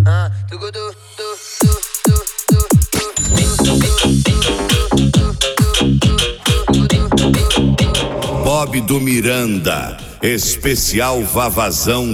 Bob do Miranda, especial Vavazão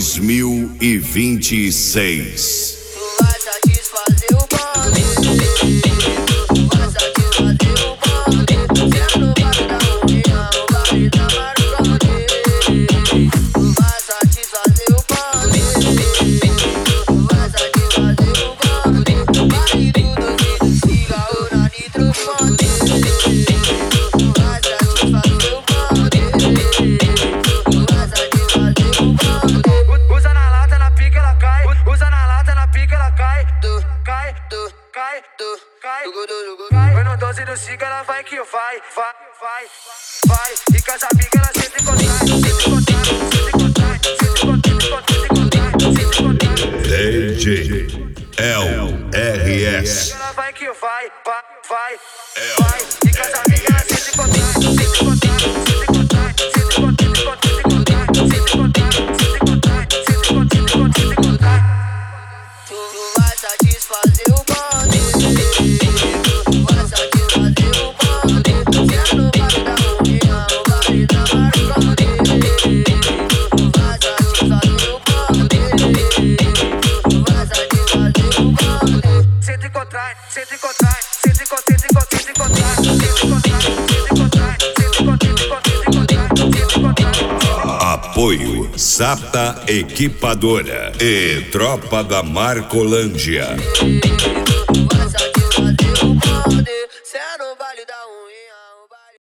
2026. Vai satisfazer o bonde, vai satisfazer o bonde, sendo vale da união, vale da marconde. Vai satisfazer o bonde, vai satisfazer o bonde, vale do doce, cigarro na nitrofonte. Vai satisfazer o bonde, vai satisfazer o bonde. Usa na lata, na pica ela cai, usa na lata, na pica ela cai. Vai no 12 do ciga, ela vai que vai. E com essa pica ela sente contrai, DJ LRS. ela vai que vai. E com essa pica ela sente contrai. Vai satisfazer o bonde, vai satisfazer o bonde, sendo vale da união, vale da marconde. Vai satisfazer o bonde, vai satisfazer o bonde. Sente contrai. Apoio Sata Equipadora e Tropa da Marcolândia.